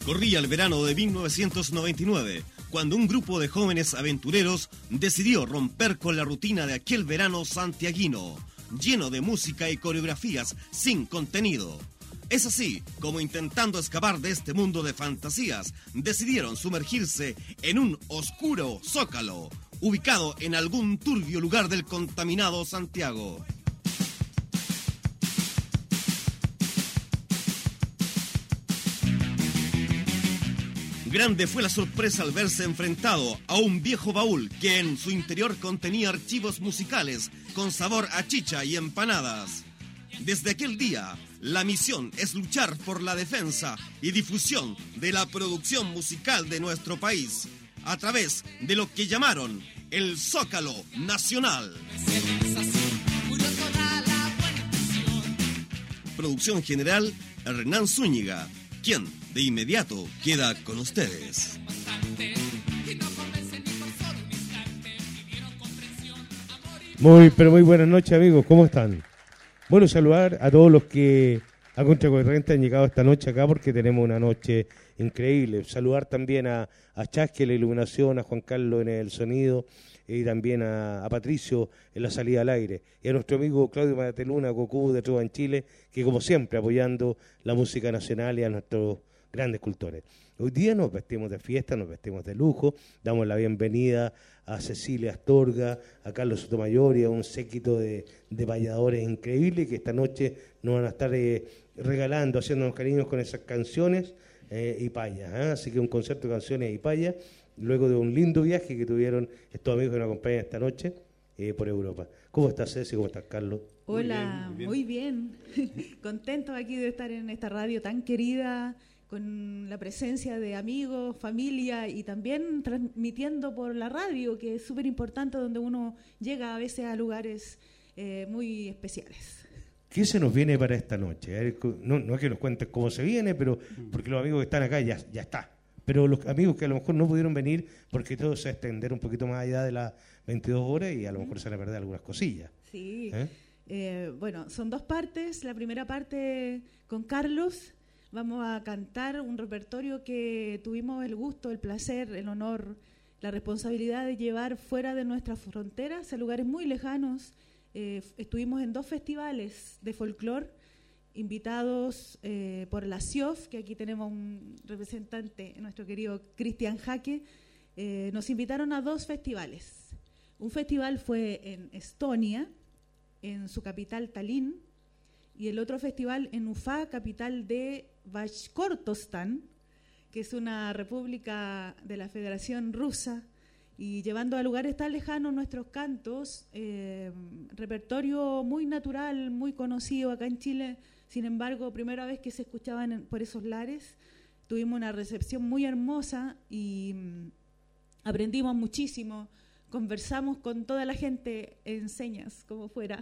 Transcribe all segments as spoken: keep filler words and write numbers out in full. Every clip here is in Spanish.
Corría el verano de mil novecientos noventa y nueve, cuando un grupo de jóvenes aventureros decidió romper con la rutina de aquel verano santiaguino, lleno de música y coreografías sin contenido. Es así como, intentando escapar de este mundo de fantasías, decidieron sumergirse en un oscuro zócalo, ubicado en algún turbio lugar del contaminado Santiago. Grande fue la sorpresa al verse enfrentado a un viejo baúl que en su interior contenía archivos musicales con sabor a chicha y empanadas. Desde aquel día, la misión es luchar por la defensa y difusión de la producción musical de nuestro país, a través de lo que llamaron el Zócalo Nacional. Producción general, Hernán Zúñiga, quien de inmediato queda con ustedes. Muy, pero muy buenas noches, amigos, ¿cómo están? Bueno, saludar a todos los que a Contracorriente han llegado esta noche acá, porque tenemos una noche increíble. Saludar también a, a Chasque en la iluminación, a Juan Carlos en el sonido, y también a, a Patricio en la salida al aire, y a nuestro amigo Claudio Mateluna, Goku de Trova en Chile, que como siempre apoyando la música nacional y a nuestros grandes cultores. Hoy día nos vestimos de fiesta, nos vestimos de lujo, damos la bienvenida a Cecilia Astorga, a Carlos Sotomayor y a un séquito de, de bailadores increíbles que esta noche nos van a estar eh, regalando, haciéndonos cariños con esas canciones eh, y payas, ¿eh? Así que un concierto de canciones y payas, luego de un lindo viaje que tuvieron estos amigos que nos acompañan esta noche eh, por Europa. ¿Cómo estás, Ceci? ¿Cómo estás, Carlos? Hola, muy bien. Muy bien. Contento aquí de estar en esta radio tan querida, con la presencia de amigos, familia y también transmitiendo por la radio, que es súper importante, donde uno llega a veces a lugares eh, muy especiales. ¿Qué se nos viene para esta noche? No, no es que nos cuentes cómo se viene, pero porque los amigos que están acá ya, ya está. Pero los amigos que a lo mejor no pudieron venir, porque todo se va a extender un poquito más allá de las veintidós horas y a lo mejor se van a perder algunas cosillas. Sí, ¿Eh? Eh, bueno, son dos partes. La primera parte con Carlos. Vamos a cantar un repertorio que tuvimos el gusto, el placer, el honor, la responsabilidad de llevar fuera de nuestras fronteras, a lugares muy lejanos. Eh, estuvimos en dos festivales de folclore, invitados eh, por la C I O F, que aquí tenemos un representante, nuestro querido Cristian Jaque. Eh, nos invitaron a dos festivales. Un festival fue en Estonia, en su capital Tallinn, y el otro festival en Ufa, capital de Bashkortostán, que es una república de la Federación Rusa, y llevando a lugares tan lejanos nuestros cantos, eh, repertorio muy natural, muy conocido acá en Chile. Sin embargo, primera vez que se escuchaban en, por esos lares, tuvimos una recepción muy hermosa y mm, aprendimos muchísimo, conversamos con toda la gente en señas, como fuera,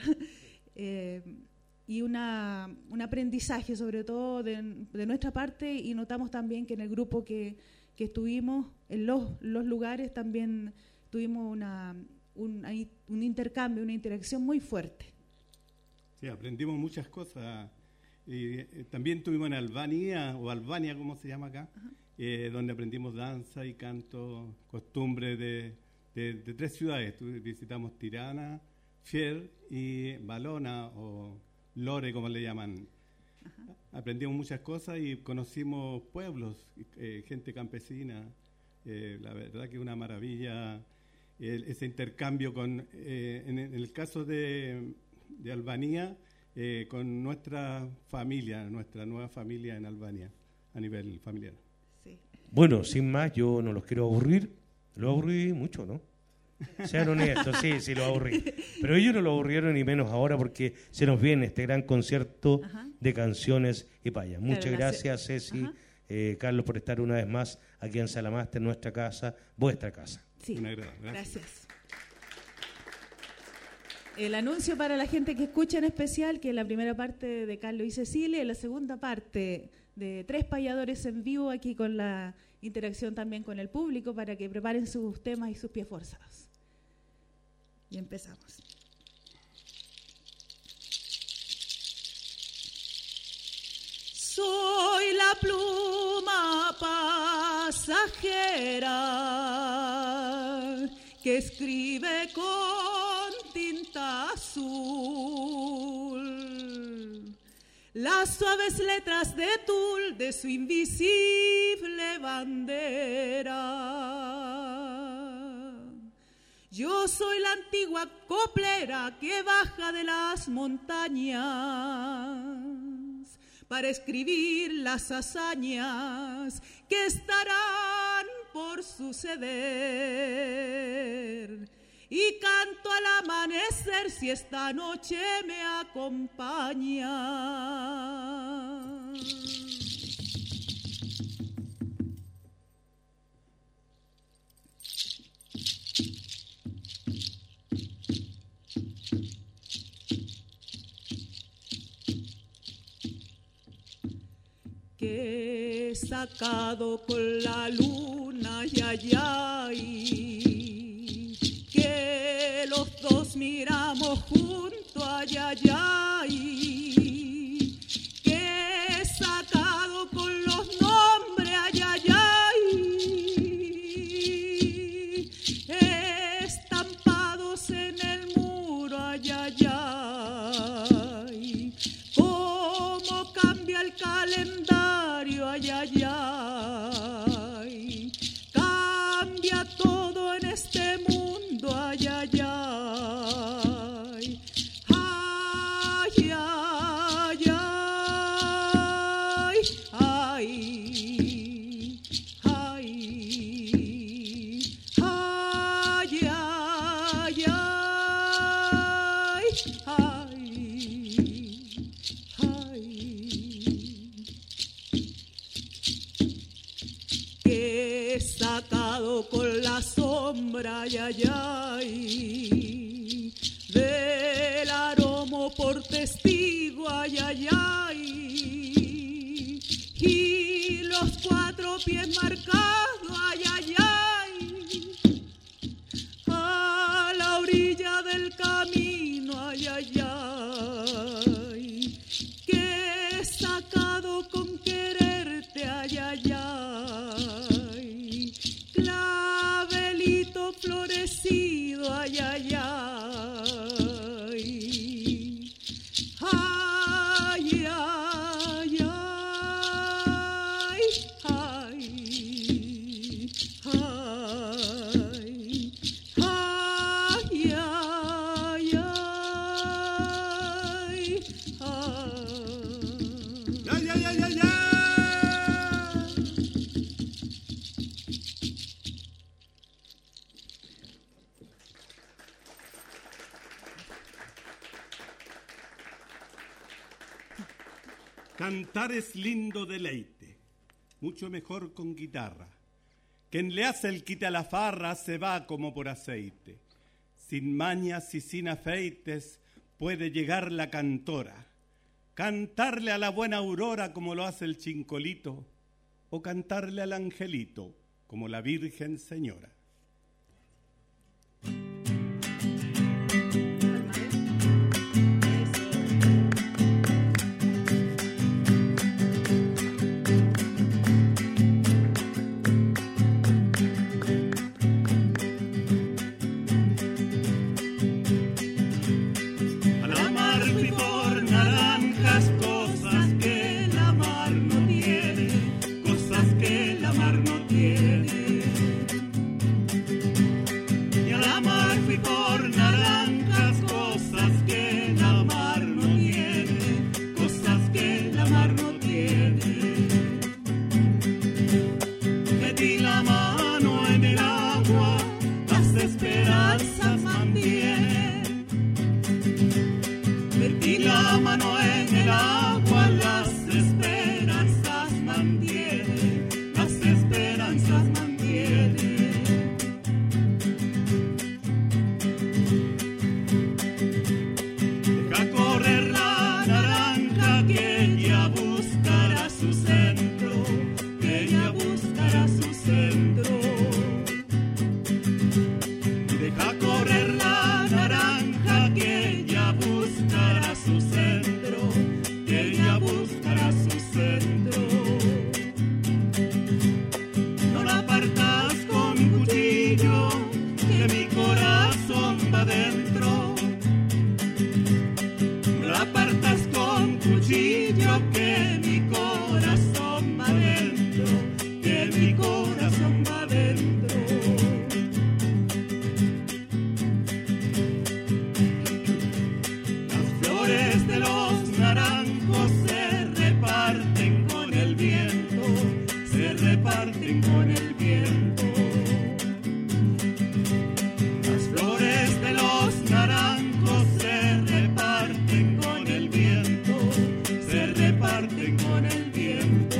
eh, y una, un aprendizaje sobre todo de, de nuestra parte, y notamos también que en el grupo que, que estuvimos, en los, los lugares también tuvimos una, un, un intercambio, una interacción muy fuerte. Sí, aprendimos muchas cosas. Y, eh, también estuvimos en Albania, o Albania como se llama acá, eh, donde aprendimos danza y canto, costumbres de, de, de tres ciudades. Visitamos Tirana, Fier y Valona, o Lore, como le llaman. Ajá. Aprendimos muchas cosas y conocimos pueblos, eh, gente campesina. Eh, la verdad que es una maravilla el, ese intercambio con, eh, en, en el caso de, de Albania, eh, con nuestra familia, nuestra nueva familia en Albania, a nivel familiar. Sí. Bueno, sin más, yo no los quiero aburrir. Lo aburrí mucho, ¿no? Sean honestos, sí, sí lo aburrí. Pero ellos no lo aburrieron, ni menos ahora, porque se nos viene este gran concierto Ajá. de canciones y payas. Muchas claro, gracias, Ceci, eh, Carlos, por estar una vez más aquí en Salamaste, en nuestra casa, vuestra casa. Sí, gracias. gracias. El anuncio para la gente que escucha en especial, que es la primera parte de Carlos y Cecilia, y la segunda parte de tres payadores en vivo, aquí con la interacción también con el público, para que preparen sus temas y sus pies forzados. Y empezamos. Soy la pluma para viajera que escribe con tinta azul las suaves letras de tul de su invisible bandera. Yo soy la antigua coplera que baja de las montañas para escribir las hazañas que estarán por suceder. Y canto al amanecer si esta noche me acompaña. Que he sacado con la luna, ay, ay, ay, que los dos miramos juntos, ay, ay, ay, que he sacado con los nombres, ay, ay, ay, estampados en el muro, ay, ay, ay, cómo cambia el calendario, ay, ay, ay, cambia todo en este mundo, ay, ay, ay, ay, ay, ay, ay, ay, ay, ay, ay, que he sacado con la sombra, ay, ay, ay, del aromo por testigo, ay, ay, ay, y los cuatro pies marcados, ay, ay, ay, a la orilla del camino, ay, ay, ay, que he sacado con quererte, ay, ay, ay, clavelito florecido, ay, ay, ay, ay, ay, ay, ay, ay, ay, ay, ay, ¡Ya, ya, ya, ya, ya! Cantar es lindo deleite, mucho mejor con guitarra. Quien le hace el quite a la farra se va como por aceite. Sin mañas y sin afeites puede llegar la cantora. Cantarle a la buena aurora como lo hace el chincolito, o cantarle al angelito como la Virgen Señora. A la mar fui por naranjas, cosas que la mar no tiene, cosas que la mar no tiene. reparten con el viento. Las flores de los naranjos se reparten con el viento, se reparten con el viento.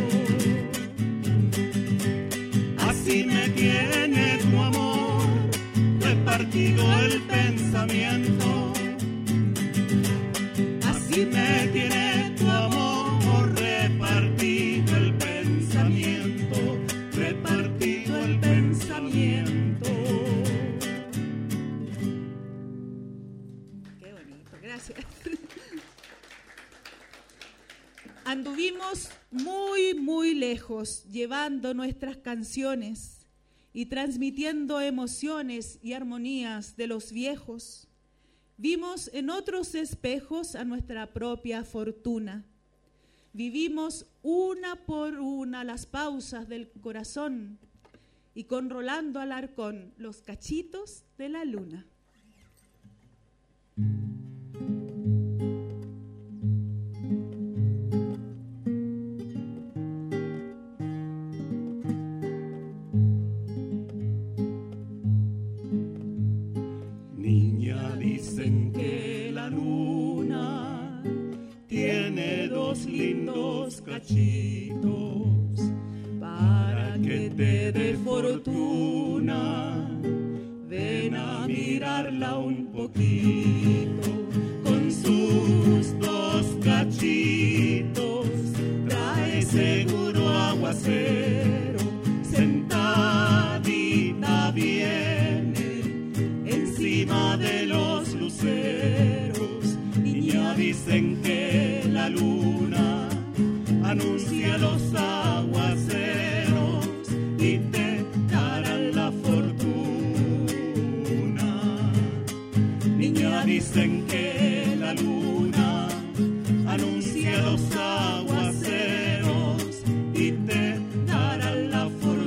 Así me tiene tu amor, repartido el pensamiento. Así me tiene tu amor, repartido el pensamiento, repartido el pensamiento. Qué bonito, gracias. Anduvimos muy, muy lejos, llevando nuestras canciones y transmitiendo emociones y armonías de los viejos. Vimos en otros espejos a nuestra propia fortuna. Vivimos una por una las pausas del corazón y con Rolando Alarcón los cachitos de la luna. Dicen que la luna tiene dos lindos cachitos para que te dé fortuna. Ven a mirarla un poquito con sus dos cachitos. Trae seguro aguacero, sentadita viene encima de los luceros. Niña, dicen que la luna anuncia los aguaceros y te darán la fortuna. Niña, dicen que la luna anuncia los aguaceros y te darán la fortuna.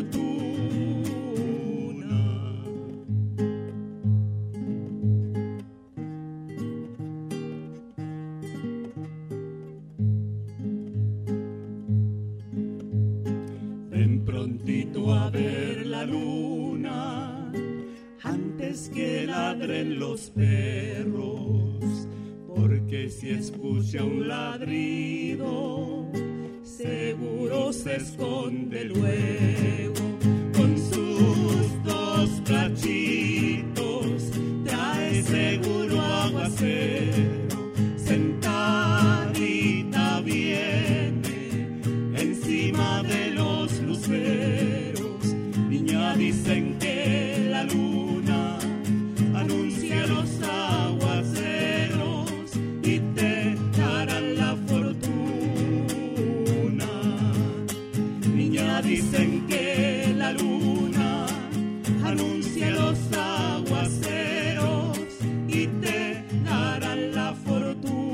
A ver la luna antes que ladren los perros, porque si escucha un ladrido seguro se esconde luego. Con sus dos cachitos trae seguro aguacero, sentadita viene encima de los luceros. Niña, dicen que la luna anuncia los aguaceros y te darán la fortuna. Niña, dicen que la luna anuncia los aguaceros y te darán la fortuna.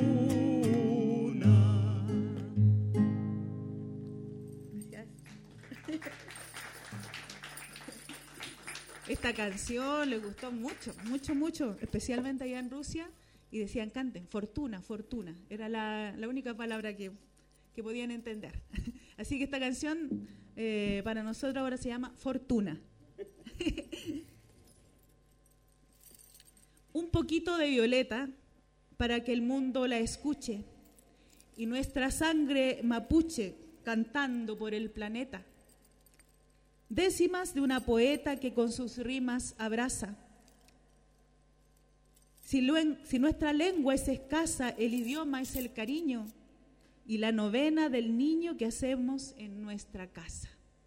Esta canción le gustó mucho, mucho, mucho, especialmente allá en Rusia, y decían, canten, fortuna, fortuna. Era la, la única palabra que, que podían entender. Así que esta canción eh, para nosotros ahora se llama Fortuna. Un poquito de violeta para que el mundo la escuche y nuestra sangre mapuche cantando por el planeta. Décimas de una poeta que con sus rimas abraza. Si, lo, si nuestra lengua es escasa, el idioma es el cariño y la novena del niño que hacemos en nuestra casa.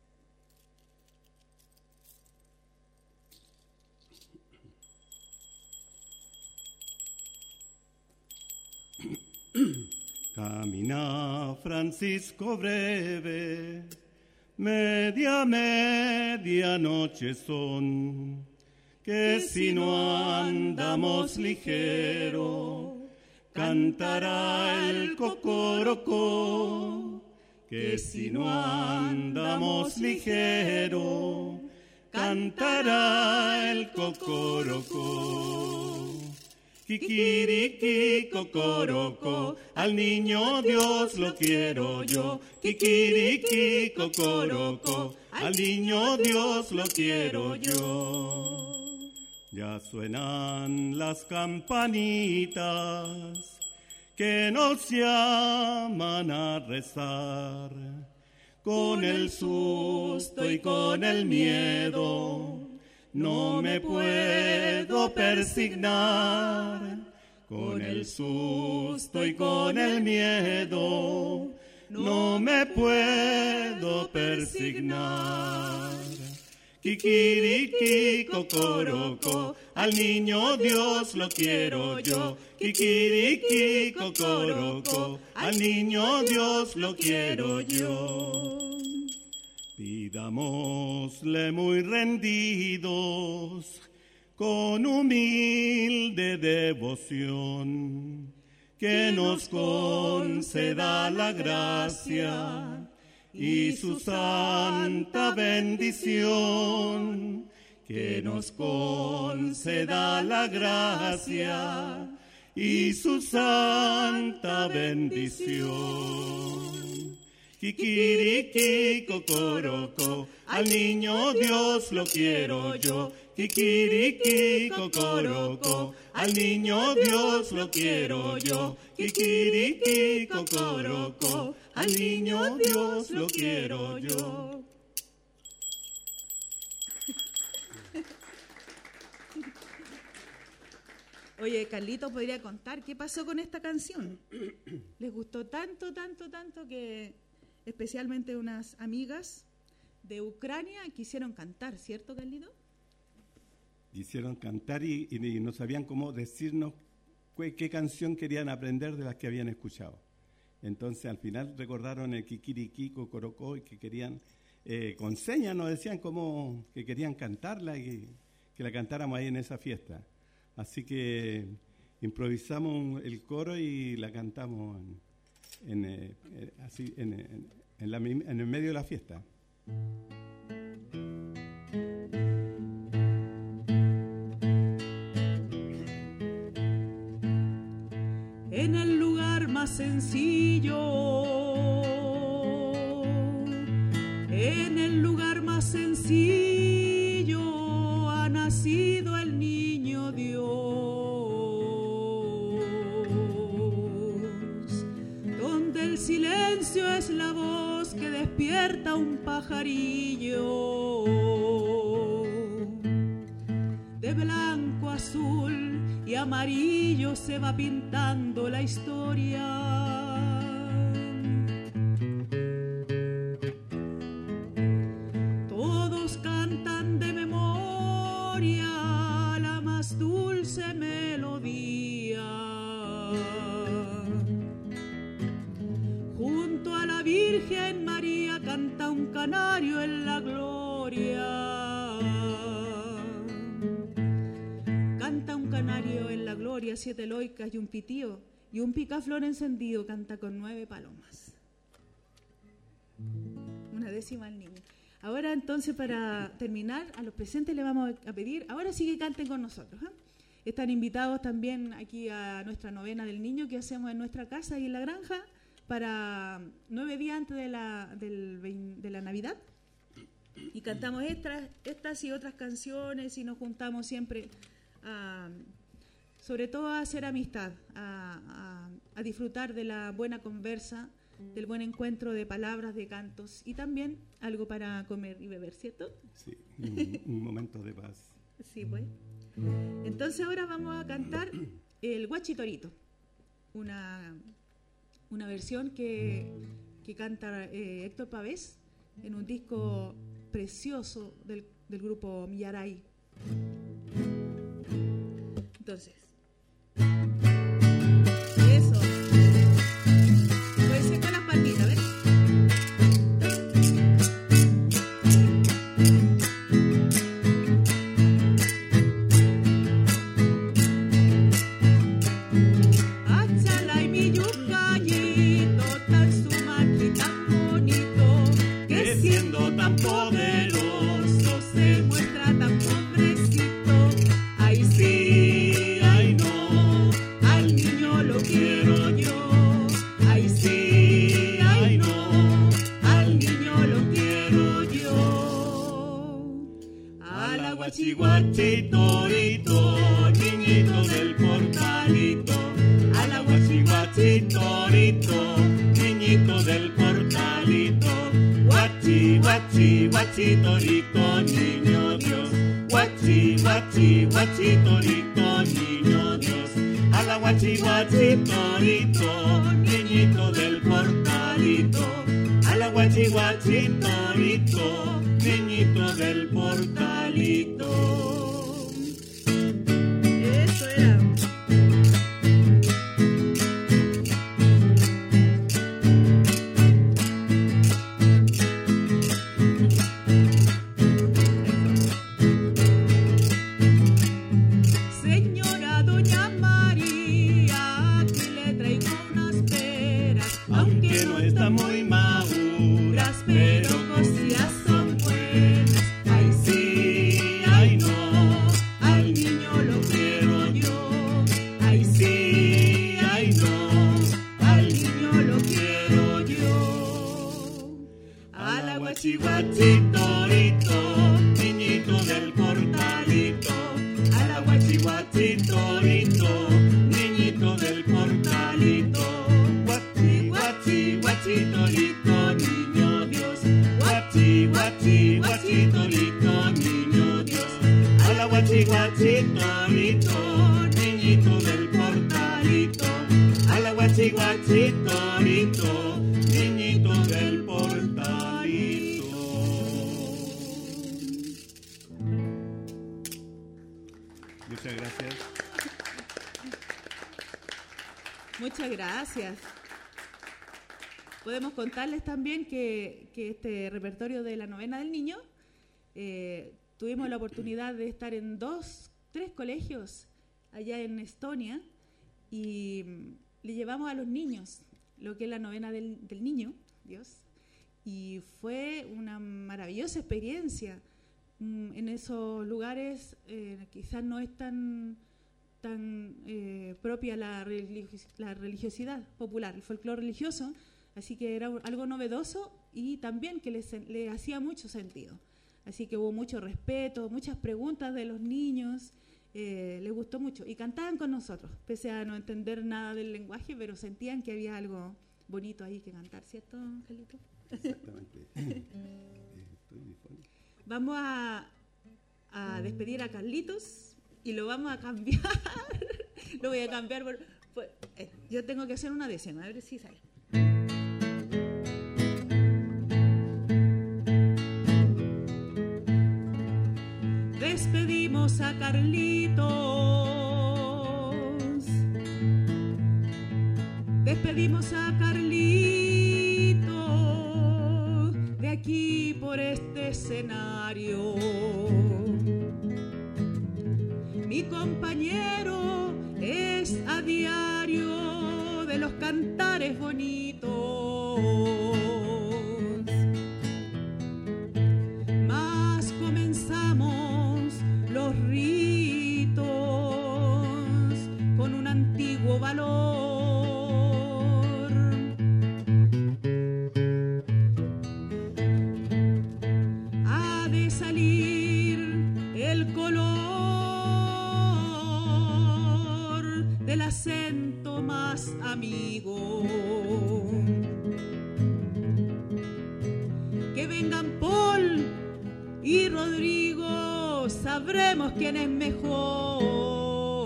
Camina, Francisco breve, media, media noche son, que si no andamos ligero, cantará el cocorocó. Que si no andamos ligero, cantará el cocorocó. Kikiriki, cocoroco, al niño Dios lo quiero yo. Kikiriki, cocoroco, al niño Dios lo quiero yo. Ya suenan las campanitas que nos llaman a rezar. Con el susto y con el miedo no me puedo persignar. Con el susto y con el miedo no me puedo persignar. Kikiriki, cocoroco, al niño Dios lo quiero yo. Kikiriki, cocoroco, al niño Dios lo quiero yo. Pidámosle muy rendidos, con humilde devoción, que nos conceda la gracia y su santa bendición, que nos conceda la gracia y su santa bendición. Kikiriki, cocoroco, al niño Dios lo quiero yo. Kikiriki, cocoroco, al niño Dios lo quiero yo. Kikiriki, cocoroco, al niño Dios lo quiero yo. Oye, Carlito podría contar qué pasó con esta canción. Les gustó tanto, tanto, tanto que especialmente unas amigas de Ucrania quisieron cantar, ¿cierto, Carlito? Quisieron cantar y, y, y no sabían cómo decirnos qué, qué canción querían aprender de las que habían escuchado. Entonces, al final recordaron el Kikiriki, Cocorocó, y que querían, eh, con señas nos decían cómo que querían cantarla y que la cantáramos ahí en esa fiesta. Así que improvisamos el coro y la cantamos en, en, eh, así, en, en, en, la, en el medio de la fiesta. En el lugar más sencillo, en el lugar más sencillo ha nacido el niño Dios, donde el silencio es la voz que despierta un pajarillo, de blanco, azul y amarillo se va pintando la historia. Todos cantan de memoria la más dulce melodía. Junto a la Virgen María canta un canario en la gloria. Canta un canario en la gloria, siete loicas y un pitío, y un picaflor encendido canta con nueve palomas. Una décima al niño. Ahora entonces, para terminar, a los presentes les vamos a pedir, ahora sí que canten con nosotros, ¿eh? Están invitados también aquí a nuestra novena del niño que hacemos en nuestra casa y en la granja para nueve días antes de la, del, de la Navidad. Y cantamos estas, estas y otras canciones y nos juntamos siempre a, sobre todo a hacer amistad, a, a, a disfrutar de la buena conversa, del buen encuentro de palabras, de cantos y también algo para comer y beber, ¿cierto? Sí, un, un momento de paz. Sí, pues. Entonces ahora vamos a cantar el Guachitorito, una, una versión que, que canta eh, Héctor Pavés en un disco precioso del, del grupo Millaray. Entonces, eso. Puede ser con las palmitas, ¿ves? Achala y mi yucayito, tan sumachi, tan bonito, que siendo tan poderoso se muestra tan pobrecito. Ay sí, ay no, guachi guachi torito, niñito del portalito. A la guachi guachi torito, niñito del portalito. Guachi guachi guachi torito, niño Dios. Guachi guachi guachi torito, niño Dios. A la guachi guachi torito, niñito del portalito. A la guachi guachi torito, niñito del portalito. Eso era. Señora Doña María, aquí le traigo unas peras, Aunque no están muy maduras, pero cosidas son buenas. Ay sí, ay no, al niño lo quiero yo. Ay sí, ay no, al niño lo quiero yo. A la guachi guachi torito, niñito del portalito. A la guachi guachi torito, niñito del portalito. Guachi guachi guachi torito, niño Dios. Guachi guachi guachi torito, niño Dios. A la guachi guachi torito, niñito del portalito. A la guachi guachi torito, niñito del portalito. Muchas gracias. Muchas gracias. Podemos contarles también que, que este repertorio de la novena del niño, eh, tuvimos la oportunidad de estar en dos, tres colegios allá en Estonia y mm, le llevamos a los niños lo que es la novena del, del niño, Dios, y fue una maravillosa experiencia. Mm, en esos lugares eh, quizás no es tan tan eh, propia la, religio- la religiosidad popular, el folclore religioso, así que era algo novedoso y también que les, le hacía mucho sentido. Así que hubo mucho respeto, muchas preguntas de los niños, eh, les gustó mucho y cantaban con nosotros, pese a no entender nada del lenguaje, pero sentían que había algo bonito ahí que cantar, ¿cierto, Carlito? Exactamente. Eh, estoy difónico. Vamos a, a despedir a Carlitos y lo vamos a cambiar. Lo voy a cambiar por, por- eh, yo tengo que hacer una décima, a ver si sale. Despedimos a Carlitos, despedimos a Carlitos de aquí por este escenario. Mi compañero es a diario de los cantares bonitos. Mas comenzamos los ritos con un antiguo valor. Ha de salir el color del acento más amigo. Que vengan Paul y Rodrigo, sabremos quién es mejor.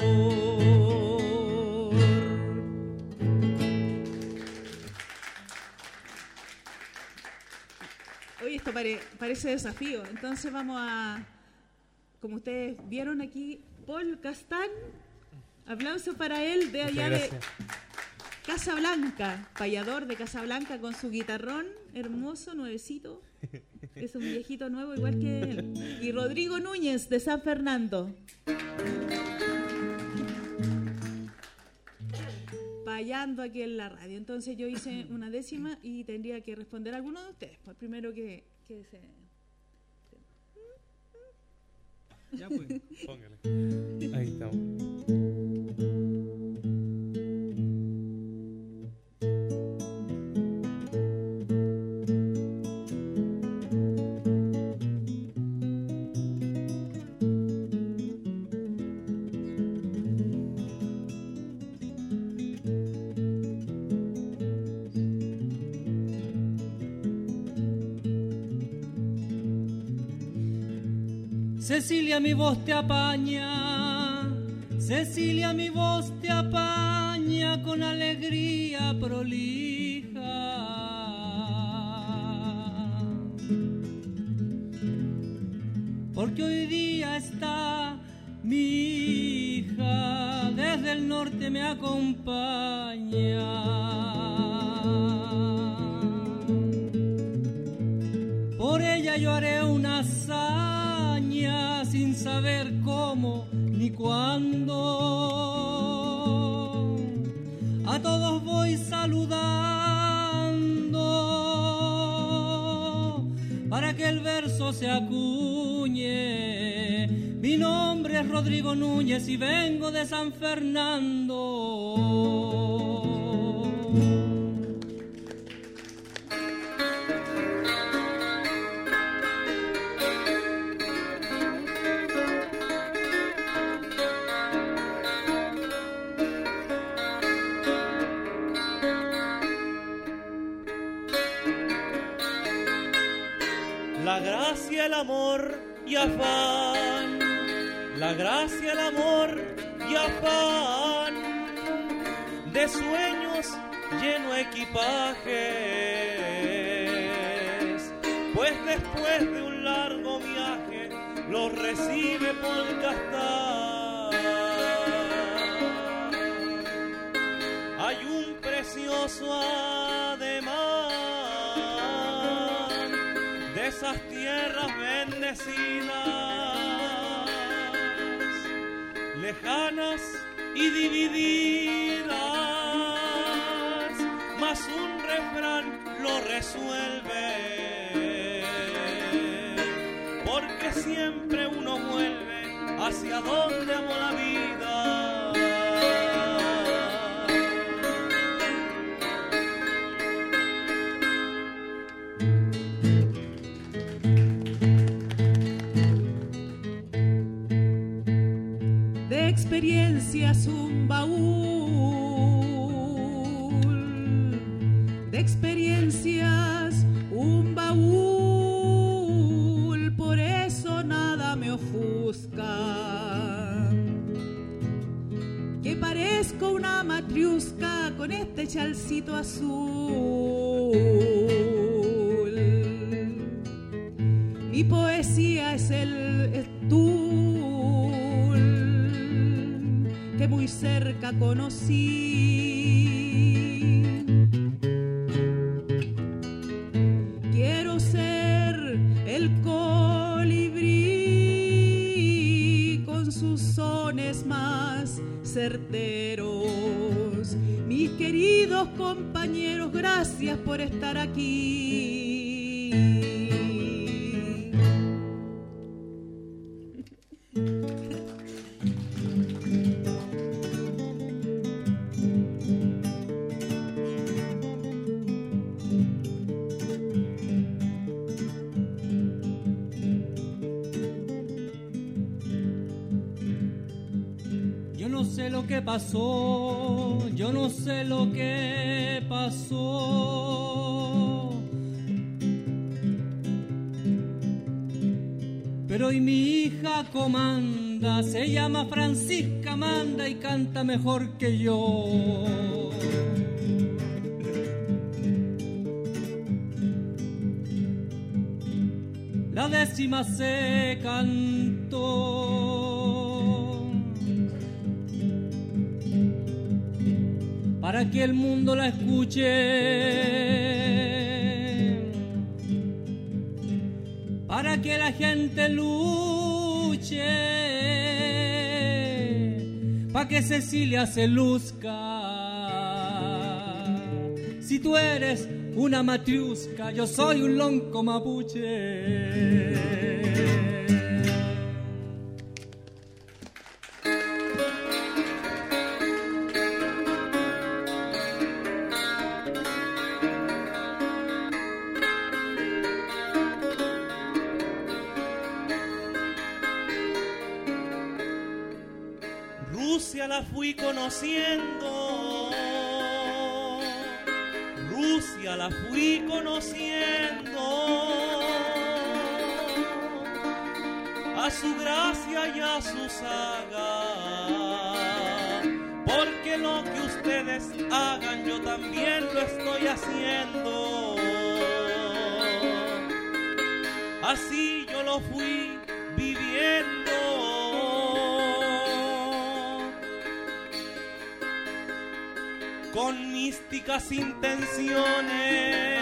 Oye, esto pare- parece desafío. Entonces vamos a, como ustedes vieron aquí, Paul Castán. Aplauso para él de allá de Casablanca, payador de Casablanca con su guitarrón hermoso, nuevecito. Es un viejito nuevo igual que él. Y Rodrigo Núñez de San Fernando. Payando aquí en la radio. Entonces yo hice una décima y tendría que responder a alguno de ustedes. Pues primero que, que se... Ya pues, póngale. Ahí estamos. Cecilia, mi voz te apaña, Cecilia, mi voz te apaña con alegría prolija. Porque hoy día está mi hija, desde el norte me acompaña. Por ella yo haré una hazaña sin saber cómo ni cuándo. A todos voy saludando para que el verso se acuñe. Mi nombre es Rodrigo Núñez y vengo de San Fernando. La gracia, el amor y afán, la gracia, el amor y afán, de sueños lleno equipajes, pues después de un largo viaje los recibe Polkastán. Hay un precioso ademán de esas tierras bendecidas, lejanas y divididas, mas un refrán lo resuelve, porque siempre uno vuelve hacia donde amó la vida. Experiencias un baúl, de experiencias un baúl, por eso nada me ofusca, que parezco una matriusca con este chalcito azul. Mi poesía es el, el tú que muy cerca conocí. Quiero ser el colibrí con sus sones más certeros. Mis queridos compañeros, gracias por estar aquí. ¿Qué pasó? Yo no sé lo que pasó, pero hoy mi hija comanda, se llama Francisca Manda y canta mejor que yo. La décima se cantó para que el mundo la escuche, para que la gente luche, para que Cecilia se luzca. Si tú eres una matriusca, yo soy un lonco mapuche. Rusia la fui conociendo, Rusia la fui conociendo, a su gracia y a su saga, porque lo que ustedes hagan yo también lo estoy haciendo. Así yo lo fui viviendo. Con místicas intenciones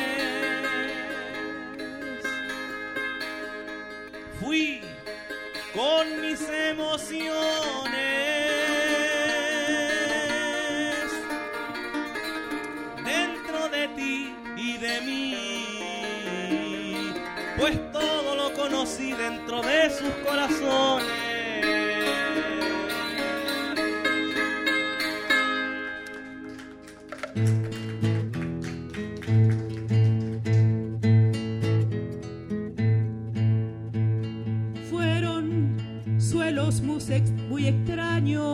fui con mis emociones dentro de ti y de mí, pues todo lo conocí dentro de sus corazones. Muy extraños,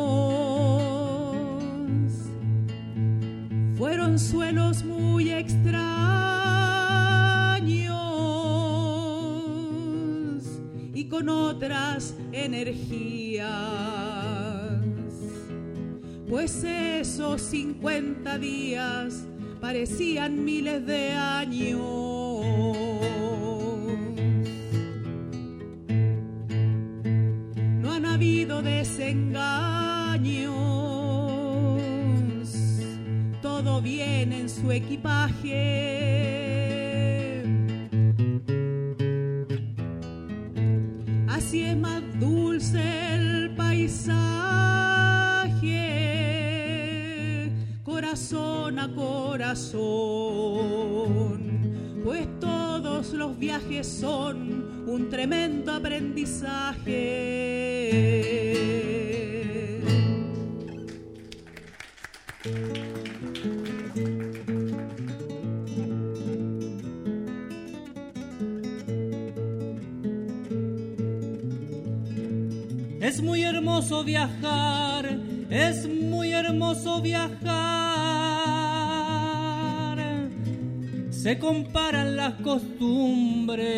fueron suelos muy extraños y con otras energías, pues esos cincuenta días parecían miles de años. Desengaños, todo viene en su equipaje. Así es más dulce el paisaje, corazón a corazón, pues todos los viajes son un tremendo aprendizaje. Es muy hermoso viajar, es muy hermoso viajar. Se comparan las costumbres.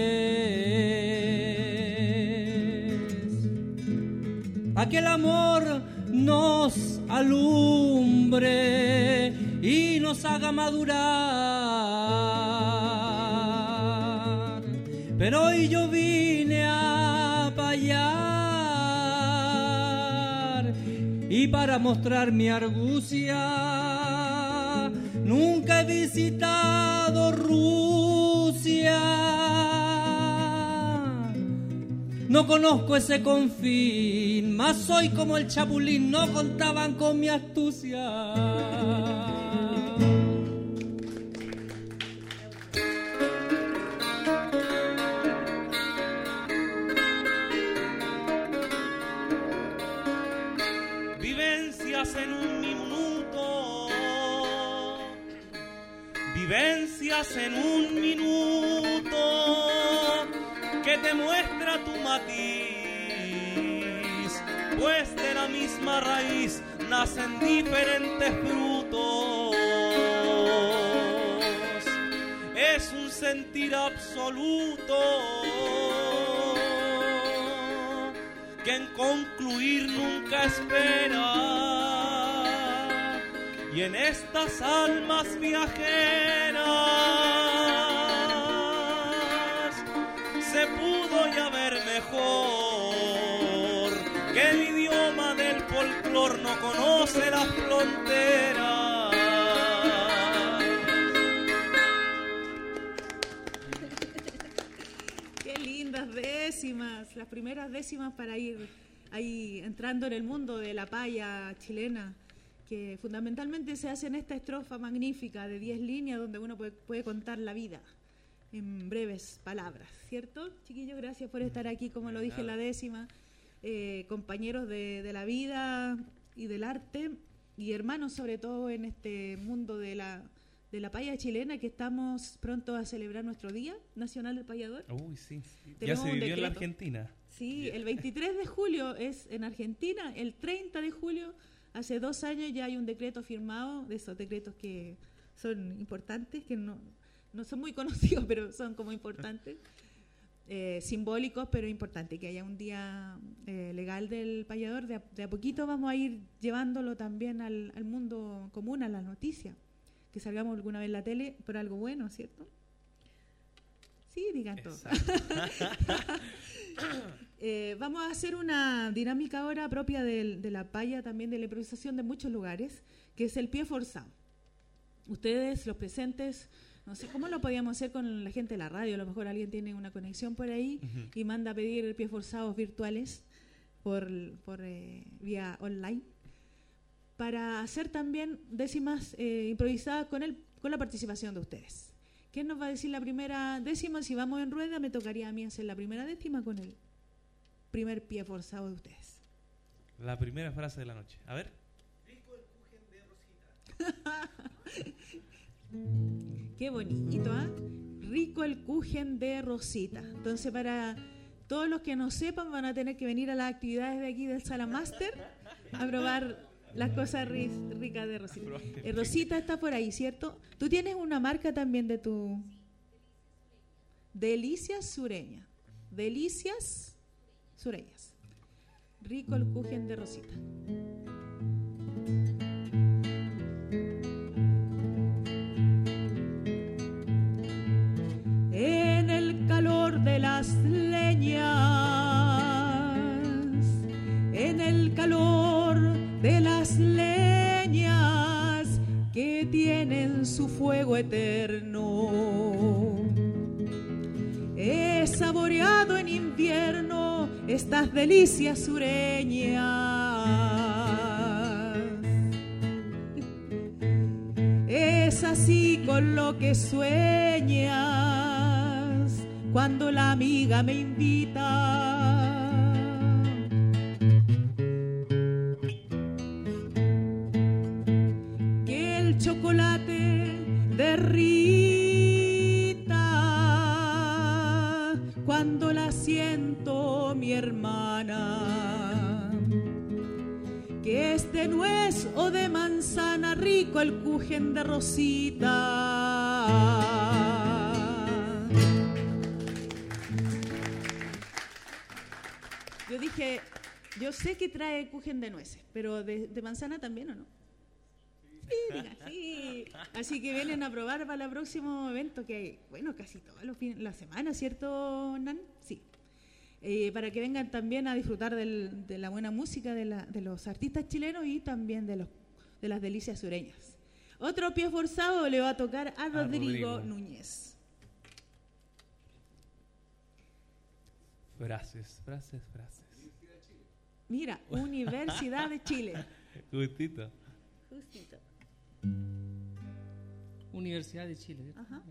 Pa' que el amor nos alumbre y nos haga madurar. Pero hoy yo vine a payar y para mostrar mi argucia nunca he visitado Rusia. No conozco ese confín, mas soy como el Chapulín, no contaban con mi astucia. Vivencias en un minuto, vivencias en un minuto, que te muestra tu matiz, pues de la misma raíz nacen diferentes frutos. Es un sentir absoluto que en concluir nunca espera, y en estas almas viajeras se pudo ya ver mejor que el idioma del folclor no conoce las fronteras. Qué lindas décimas, las primeras décimas para ir ahí entrando en el mundo de la paya chilena, que fundamentalmente se hace en esta estrofa magnífica de diez líneas donde uno puede, puede contar la vida en breves palabras, ¿cierto? Chiquillos, gracias por estar aquí, como lo dije en la décima, eh, compañeros de, de la vida y del arte, y hermanos sobre todo en este mundo de la, de la paya chilena, que estamos pronto a celebrar nuestro Día Nacional del Payador. Uy, sí, sí. Ya Tenemos se un vivió en la decreto. Argentina. Sí, el veintitrés de julio es en Argentina, el treinta de julio, hace dos años ya hay un decreto firmado, de esos decretos que son importantes, que no... no son muy conocidos, pero son como importantes, eh, simbólicos, pero importante, que haya un día eh, legal del payador. De a, de a poquito vamos a ir llevándolo también al, al mundo común, a las noticias, que salgamos alguna vez en la tele por algo bueno, ¿cierto? Sí, digan todo. eh, vamos a hacer una dinámica ahora propia de, de la paya, también de la improvisación de muchos lugares, que es el pie forzado. Ustedes, los presentes, no sé cómo lo podíamos hacer con la gente de la radio, a lo mejor alguien tiene una conexión por ahí uh-huh. y manda a pedir pies forzados virtuales por, por eh, vía online, para hacer también décimas eh, improvisadas con, el, con la participación de ustedes. ¿Quién nos va a decir la primera décima? Si vamos en rueda, me tocaría a mí hacer la primera décima con el primer pie forzado de ustedes. La primera frase de la noche. A ver. Rico el cujen de Rosita. Qué bonito, ¿ah? ¿eh? Rico el cujen de Rosita. Entonces, para todos los que no sepan, van a tener que venir a las actividades de aquí del Sala Master a probar las cosas ri- ricas de Rosita. Eh, Rosita está por ahí, ¿cierto? Tú tienes una marca también de tu... Delicias Sureña. Delicias Sureñas. Rico el cujen de Rosita. En el calor de las leñas, en el calor de las leñas que tienen su fuego eterno, he saboreado en invierno estas delicias sureñas. Es así con lo que sueñas cuando la amiga me invita. Que el chocolate derrita cuando la siento mi hermana. Que es de nuez o de manzana rico el cujen de Rosita. Yo dije, yo sé que trae cujen de nueces, pero de, de manzana también, ¿o no? Sí, diga, sí. Así que vienen a probar para el próximo evento, que hay, bueno, casi todas los fines, la semana, ¿cierto, Nan? Sí. Eh, para que vengan también a disfrutar del, de la buena música de, la, de los artistas chilenos y también de, los, de las delicias sureñas. Otro pie forzado le va a tocar a Rodrigo, a Rodrigo. Núñez. Frases, frases, frases. Mira, Universidad de Chile. Justito. Justito. Universidad de Chile. Ajá.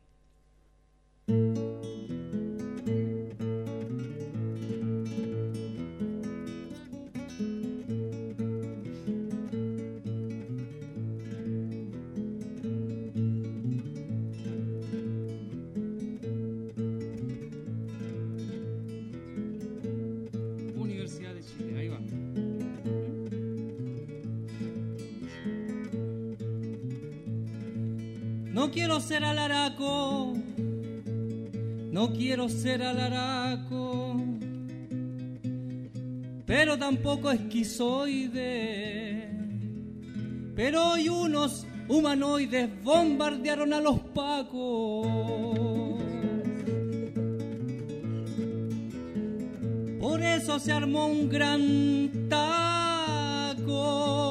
No quiero ser alaraco, no quiero ser alaraco, pero tampoco esquizoide. Pero hoy unos humanoides bombardearon a los pacos. Por eso se armó un gran taco.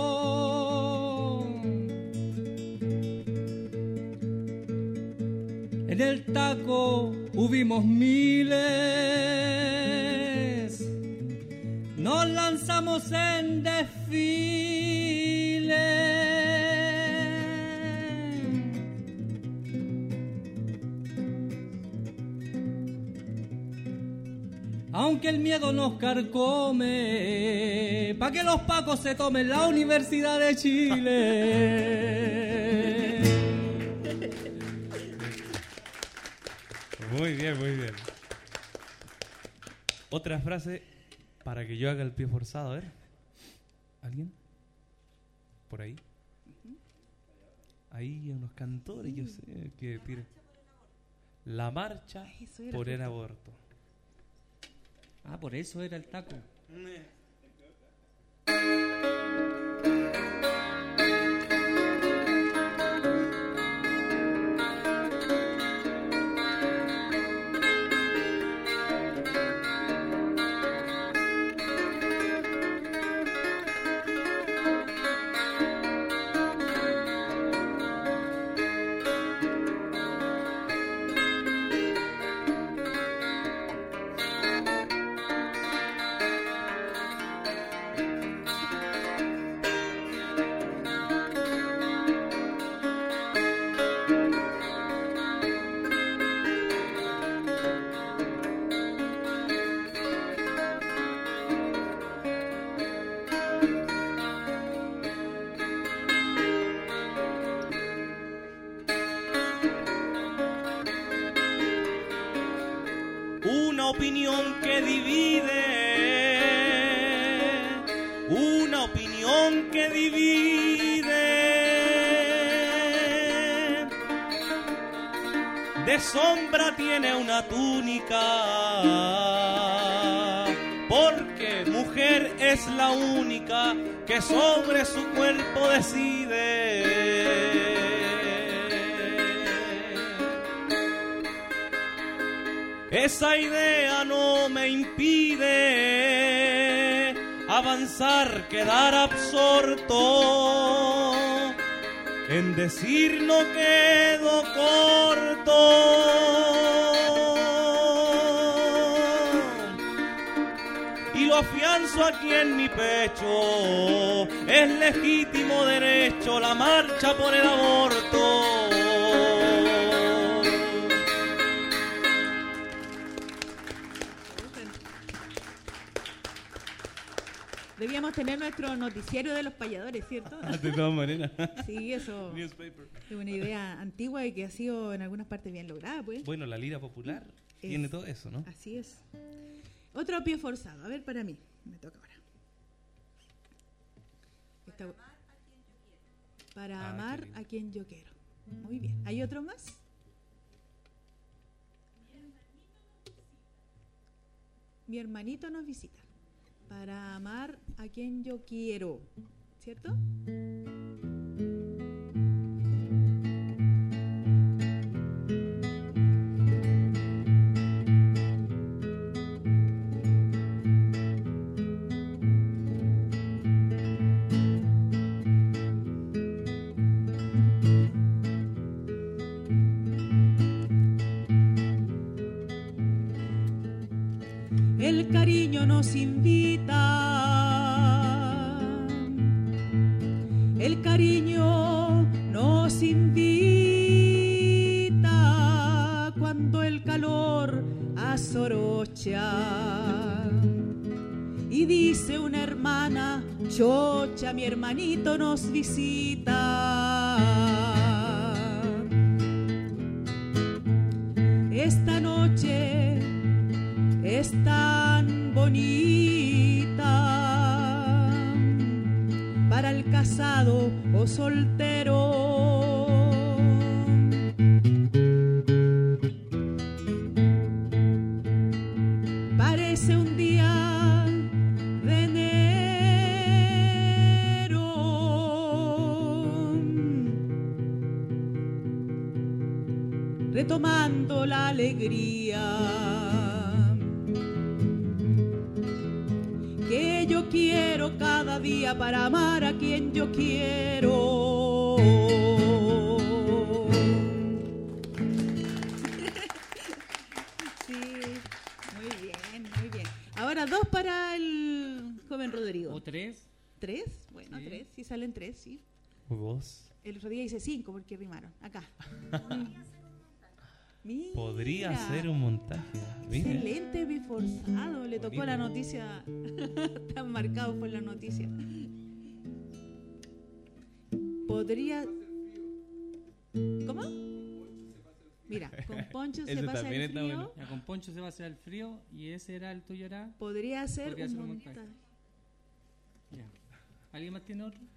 En el taco hubimos miles, nos lanzamos en desfile. Aunque el miedo nos carcome, pa' que los pacos se tomen la Universidad de Chile. Muy bien, muy bien. Otra frase para que yo haga el pie forzado, a ver. ¿Alguien? ¿Por ahí? Ahí hay unos cantores, yo sé, que tiran. La marcha por el aborto. Ah, por eso era el taco. Una opinión que divide, una opinión que divide. De sombra tiene una túnica, porque mujer es la única que sobre su cuerpo decide. Esa idea no me impide avanzar, quedar absorto. En decir no quedo corto. Y lo afianzo aquí en mi pecho. Es legítimo derecho la marcha por el aborto. Debíamos tener nuestro noticiero de los payadores, ¿cierto? De todas maneras. Sí, eso Newspaper. es una idea antigua y que ha sido en algunas partes bien lograda, pues. Bueno, la lira popular Es- tiene todo eso, ¿no? Así es. Otro pie forzado. A ver, para mí. Me toca ahora. Esta- Para Ah, amar qué lindo. a quien yo quiero. Muy bien. ¿Hay otro más? Mi hermanito nos visita. Para amar a quien yo quiero. ¿Cierto? El cariño nos invita, el cariño nos invita cuando el calor azorocha. Y dice una hermana, chocha, mi hermanito nos visita. Esta noche es tan bonita para el casado o soltero. Parece un día de enero, retomando la alegría que yo quiero cada día para amar a quien yo quiero. Sí, muy bien, muy bien. Ahora dos para el joven Rodrigo. ¿O tres? ¿Tres? Bueno, Sí. tres, sí salen tres, sí. ¿Vos? El otro día hice cinco porque rimaron. Acá. Mira. Podría ser un montaje. Mira. Excelente, biforzado. Le tocó Bonito. la noticia. Tan marcado por la noticia. Podría. ¿Cómo? Mira, con Poncho se Ese pasa también el está frío. bueno. Ya con Poncho se va a hacer el frío y ese era el tuyo, era. Podría ser Podría un ser un montaje. montaje. Ya. ¿Alguien más tiene otro?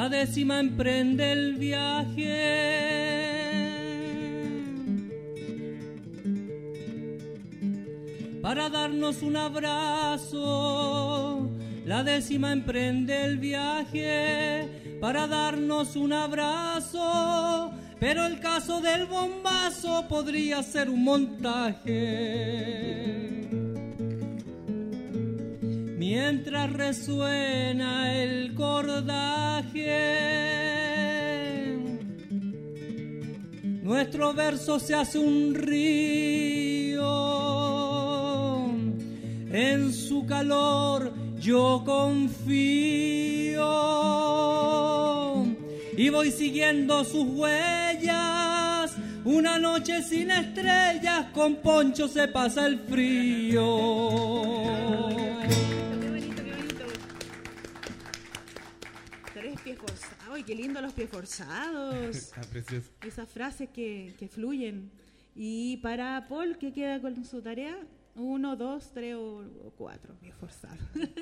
la décima emprende el viaje. Para darnos un abrazo, la décima emprende el viaje. Para darnos un abrazo, pero el caso del bombazo podría ser un montaje. Mientras resuena el cordaje, nuestro verso se hace un río. En su calor yo confío y voy siguiendo sus huellas. Una noche sin estrellas, con Poncho se pasa el frío. Qué bonito, qué bonito. Tres pies forzados. Ay, qué lindo los pies forzados. Está precioso. Esas frases que, que fluyen. Y para Paul, ¿qué queda con su tarea? Uno, dos, tres o, o cuatro. Pies forzados.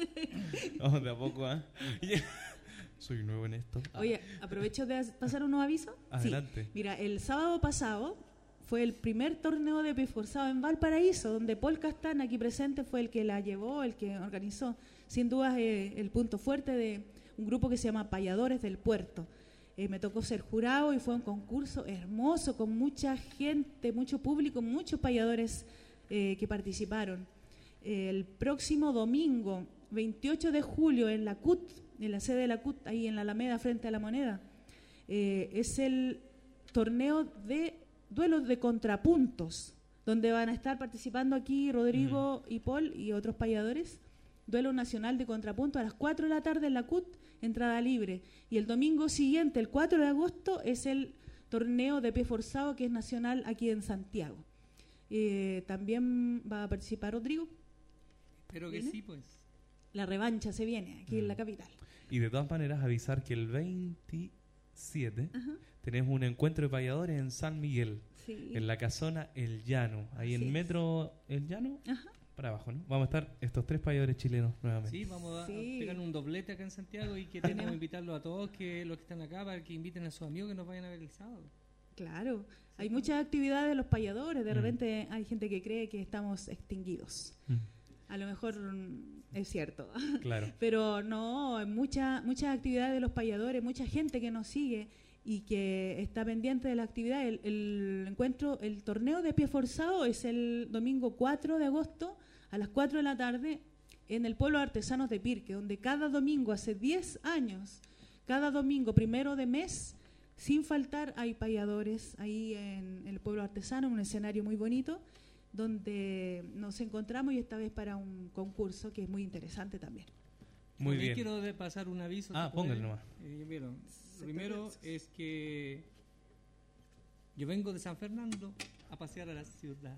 Vamos de a poco, ¿ah? ¿eh? Soy nuevo en esto. Oye, aprovecho de pasar unos avisos. Adelante. Sí. Mira, el sábado pasado fue el primer torneo de pies forzados en Valparaíso, donde Paul Castán, aquí presente, fue el que la llevó, el que organizó. Sin dudas, eh, el punto fuerte de un grupo que se llama Payadores del Puerto. Eh, me tocó ser jurado y fue un concurso hermoso, con mucha gente, mucho público, muchos payadores eh, que participaron. Eh, el próximo domingo, veintiocho de julio, en la C U T, en la sede de la C U T, ahí en la Alameda, frente a la Moneda, eh, es el torneo de duelos de contrapuntos, donde van a estar participando aquí Rodrigo mm. y Paul y otros payadores. Duelo nacional de contrapunto a las cuatro de la tarde en la C U T, entrada libre. Y el domingo siguiente, el cuatro de agosto, es el torneo de pie forzado, que es nacional aquí en Santiago. Eh, también va a participar Rodrigo. Espero que sí, pues. La revancha se viene aquí mm. en la capital. Y de todas maneras, avisar que el veintisiete Ajá. tenemos un encuentro de payadores en San Miguel, sí. en la casona El Llano, ahí Así en es. Metro El Llano. Ajá. Para abajo, ¿no? Vamos a estar estos tres payadores chilenos nuevamente. Sí, vamos a, Sí. a pegar un doblete acá en Santiago y queremos invitarlos a todos, que los que están acá, para que inviten a sus amigos que nos vayan a ver el sábado. Claro, hay muchas actividades de los payadores, de Mm. repente hay gente que cree que estamos extinguidos. Mm. A lo mejor mm, es cierto, Claro. pero no, hay mucha, muchas actividades de los payadores, mucha gente que nos sigue y que está pendiente de la actividad. El, el encuentro, el torneo de pie forzado es el domingo cuatro de agosto a las cuatro de la tarde en el Pueblo de Artesanos de Pirque, donde cada domingo, hace diez años, cada domingo primero de mes, sin faltar, hay payadores ahí en el Pueblo Artesano, un escenario muy bonito, donde nos encontramos, y esta vez para un concurso que es muy interesante también. Muy También bien. quiero de pasar un aviso. Ah, ¿se puede? póngale nomás. Eh, bueno, primero es que yo vengo de San Fernando a pasear a la ciudad.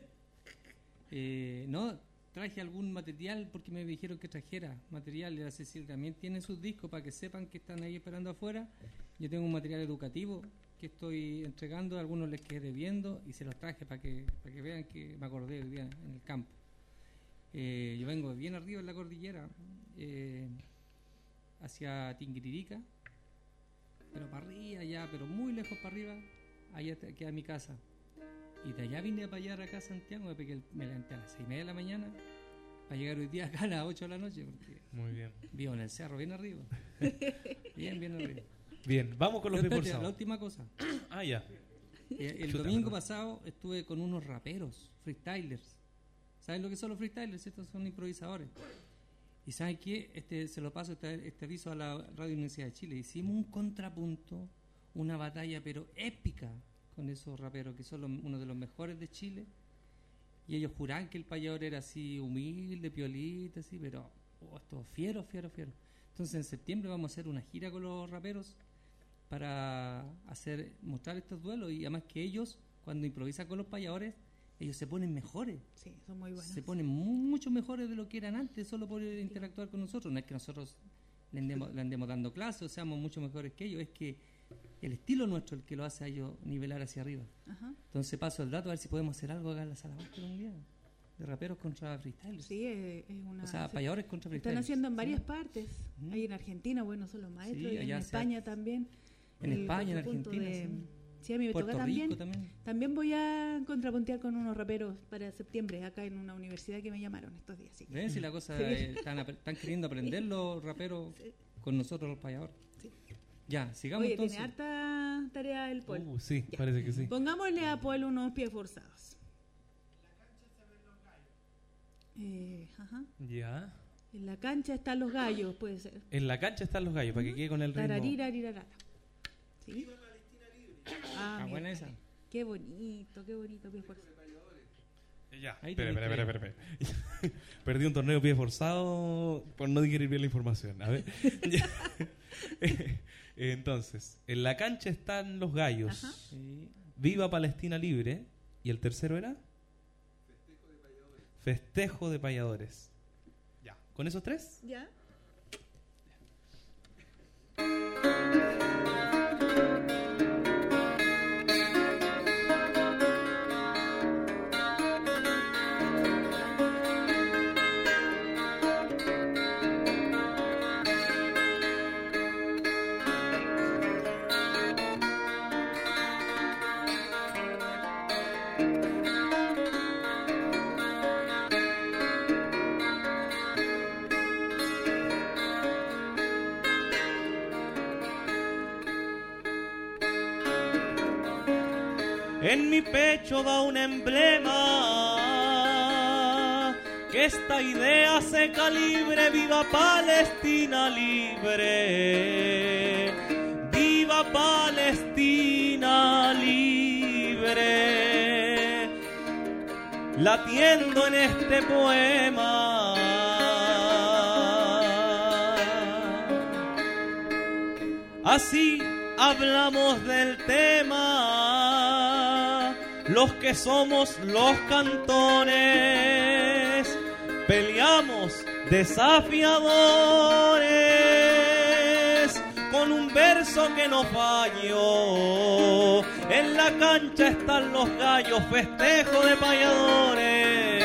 Eh, no, traje algún material porque me dijeron que trajera material. Y la Cecilia también tiene sus discos para que sepan que están ahí esperando afuera. Yo tengo un material educativo que estoy entregando, a algunos les quedé viendo y se los traje para que, para que vean que me acordé hoy día en el campo. Eh, yo vengo bien arriba en la cordillera, eh, hacia Tinguiririca, pero para arriba ya, pero muy lejos para arriba, allá queda mi casa. Y de allá vine a payar acá a Santiago, me, pegué el- me levanté a las seis y media de la mañana para llegar hoy día acá a las ocho de la noche, porque Muy bien. vivo en el cerro, bien arriba. Bien, bien arriba. Bien, vamos con los Pero pies espérate, la forzados. última cosa. Ah, ya. Eh, el Chuta, domingo perdón. pasado estuve con unos raperos, freestylers. ¿Saben lo que son los freestylers? Estos son improvisadores. ¿Y saben qué? Este, se lo paso este, este aviso a la Radio Universidad de Chile. Hicimos un contrapunto, una batalla pero épica con esos raperos que son los- uno de los mejores de Chile. Y ellos juraban que el payador era así humilde, piolita, así, pero oh, esto fiero, fiero, fiero. Entonces en septiembre vamos a hacer una gira con los raperos para hacer mostrar estos duelos, y además que ellos cuando improvisan con los payadores ellos se ponen mejores, Sí, son muy buenos. se ponen mu- mucho mejores de lo que eran antes solo por interactuar con nosotros. No es que nosotros le andemos, le andemos dando clases o seamos mucho mejores que ellos, es que el estilo nuestro el que lo hace a ellos nivelar hacia arriba. Ajá. Entonces paso el dato a ver si podemos hacer algo acá en la sala máster un día. de raperos contra freestylers. Sí, es, es una... O sea, se- payadores contra freestylers. Están haciendo en Sí. varias partes. Ujú. Hay en Argentina, bueno, son los maestros, Sí, y en allá se España también. En El España, en contrapunto Argentina, de- sí. Sí, a mí me Puerto toca Rico también. también. También voy a contrapuntear con unos raperos para septiembre, acá en una universidad que me llamaron estos días. Sí. ¿Ven? Si la cosa Sí. eh, están, ap- están queriendo aprender los raperos Sí. con nosotros los payadores. Sí. Ya, sigamos Oye, entonces. tiene harta tarea el Paul. Uh, sí, Ya. parece que sí. Pongámosle a Paul unos pies forzados. Eh, ajá. Ya. En la cancha están los gallos, puede ser. En la cancha están los gallos, para que quede con el ritmo. Tararirarirarara. ¿Sí? Ah, Ah, mira, buena esa. Qué bonito, qué bonito pies forzados. Ya, Ahí espera, tenés espera, que- espera, espera. Perdí un torneo pie forzado por no digerir bien la información. A ver. Ya. Entonces, en la cancha están los gallos. Ajá. Sí. Viva Palestina Libre. ¿Y el tercero era? Festejo de payadores. Festejo de payadores. Ya. ¿Con esos tres? ¿Ya? En mi pecho va un emblema, que esta idea se calibre. Viva Palestina libre, viva Palestina libre. Latiendo en este poema, así hablamos del tema, los que somos los cantones, peleamos desafiadores, con un verso que no falló. En la cancha están los gallos, festejo de payadores.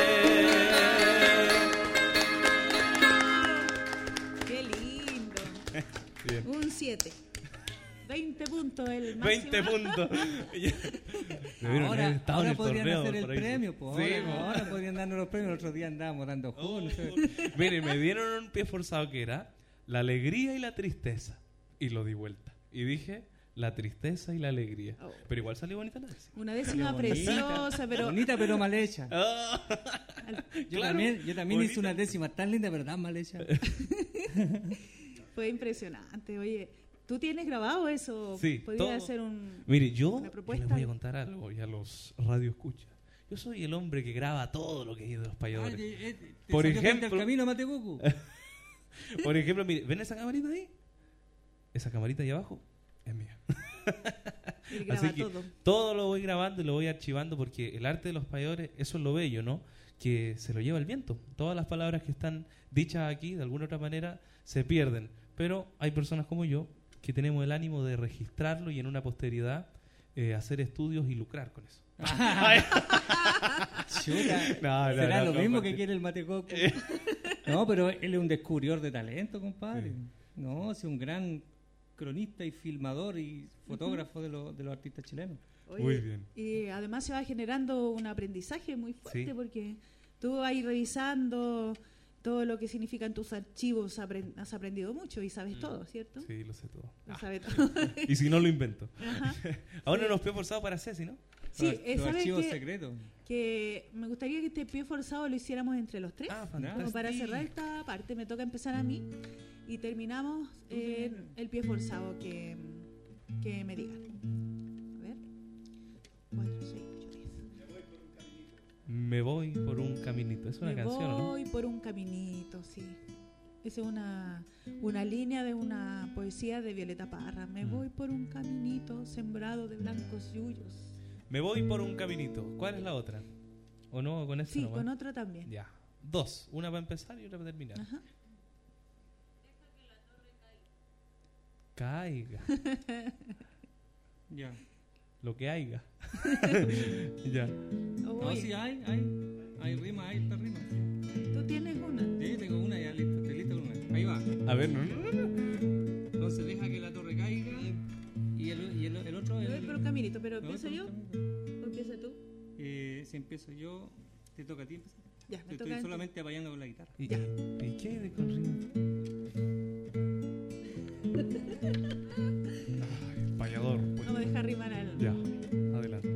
Qué lindo. Bien. Un siete. veinte puntos el máximo. veinte puntos. Debieron haber Ahora, estado ahora en el podrían torneo, hacer el por ahí. premio, pues. Sí, ahora, po. ahora podrían darnos los premios. El otro día andábamos dando juegos. no sé. Miren, me dieron un pie forzado que era la alegría y la tristeza. Y lo di vuelta. Y dije, la tristeza y la alegría. Oh. Pero igual salió bonita la décima. Una décima Bonita. preciosa, pero Bonita pero mal hecha. Ah, Yo claro, también, yo también hice bonita. una décima tan linda pero tan mal hecha. fue impresionante. Oye, ¿tú tienes grabado eso? Sí, Podría todo. hacer un... Mire, yo, Una yo propuesta. les voy a contar algo y a los radioescuchas. Yo soy el hombre que graba todo lo que hay de los Ah, payadores. eh, eh, ¿te Por salió frente ejemplo- al camino Matecucu? Por ejemplo, mire, ¿ven esa camarita ahí? Esa camarita ahí abajo es mía. Él graba Así que todo. todo lo voy grabando y lo voy archivando porque el arte de los payadores, eso es lo bello, ¿no? Que se lo lleva el viento. Todas las palabras que están dichas aquí, de alguna otra manera, se pierden. Pero hay personas como yo que tenemos el ánimo de registrarlo y en una posteridad eh, hacer estudios y lucrar con eso. Chuta, No, no, será no, lo no, mismo no, que no. quiere el Matecoco. No, pero él es un descubridor de talento, compadre. No, es un gran cronista y filmador y fotógrafo de, lo- de los artistas chilenos. Oye, Muy bien. Y además se va generando un aprendizaje muy fuerte Sí. porque tú vas ahí revisando todo lo que significan tus archivos, apren- has aprendido mucho y sabes todo, ¿cierto? Mm. Sí, lo sé todo. Lo sabes todo. Y si no, lo invento. Ajá. Ahora nos pie forzado para Ceci, ¿no? Sí, Los- eh, los ¿sabes archivos qué? secretos. Que me gustaría que este pie forzado lo hiciéramos entre los tres. Ah, Como fantástico. para cerrar esta parte, me toca empezar a mí y terminamos en el pie forzado que, que me digan. A ver. cuatro, seis, ocho, diez. Me voy por un caminito. Es una Me canción, ¿o ¿no? voy por un caminito, sí. Esa es una, una línea de una poesía de Violeta Parra. Me Mm. voy por un caminito sembrado de blancos yuyos. Me voy por un caminito. ¿Cuál es la otra? ¿O no? ¿Con esta Sí, nomás? con otro también. Ya. Dos. Una para empezar y otra para terminar. Ajá. Caiga. Ya. Lo que haiga. Ya. No, Oye, sí hay, hay. Hay rima, hay esta rima. ¿Tú tienes una? Sí, tengo una ya, listo, estoy listo con una. Ahí va. A ver, no, no, no. Entonces deja que la torre caiga y el, y el, el otro... Yo voy El, por un caminito, pero ¿me ¿empiezo voy yo por un caminito? o empieza tú? Eh, si empiezo yo, te toca a ti empezar. Ya, me Estoy, toca estoy a ti. solamente apoyando con la guitarra. ¿Y, ¿y qué hay de con rima? Ay, payador. Pues. Vamos a dejar rimar al... Ya, adelante.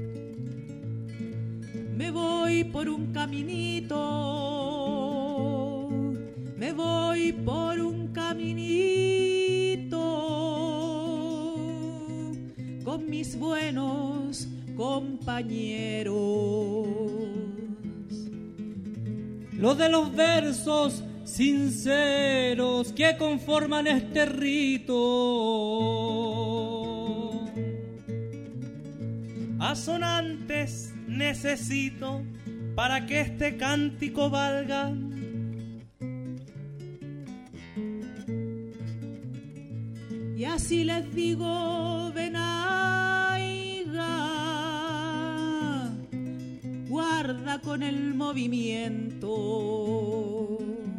Me voy por un caminito, me voy por un caminito, con mis buenos compañeros. Los de los versos sinceros que conforman este rito. Asonantes necesito para que este cántico valga. Y así les digo, venaiga, guarda con el movimiento.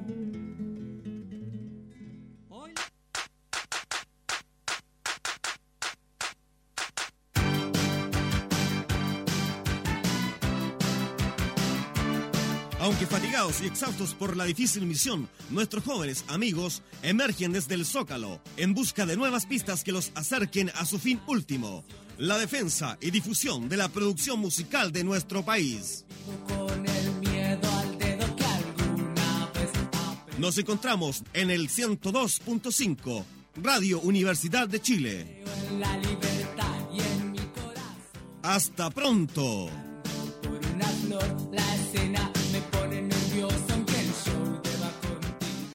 Aunque fatigados y exhaustos por la difícil misión, nuestros jóvenes amigos emergen desde el Zócalo en busca de nuevas pistas que los acerquen a su fin último, la defensa y difusión de la producción musical de nuestro país. Con el miedo al dedo que alguna vez Nos encontramos en el ciento dos punto cinco, Radio Universidad de Chile. en la libertad y en mi corazón. ¡Hasta pronto! Por una flor, la escena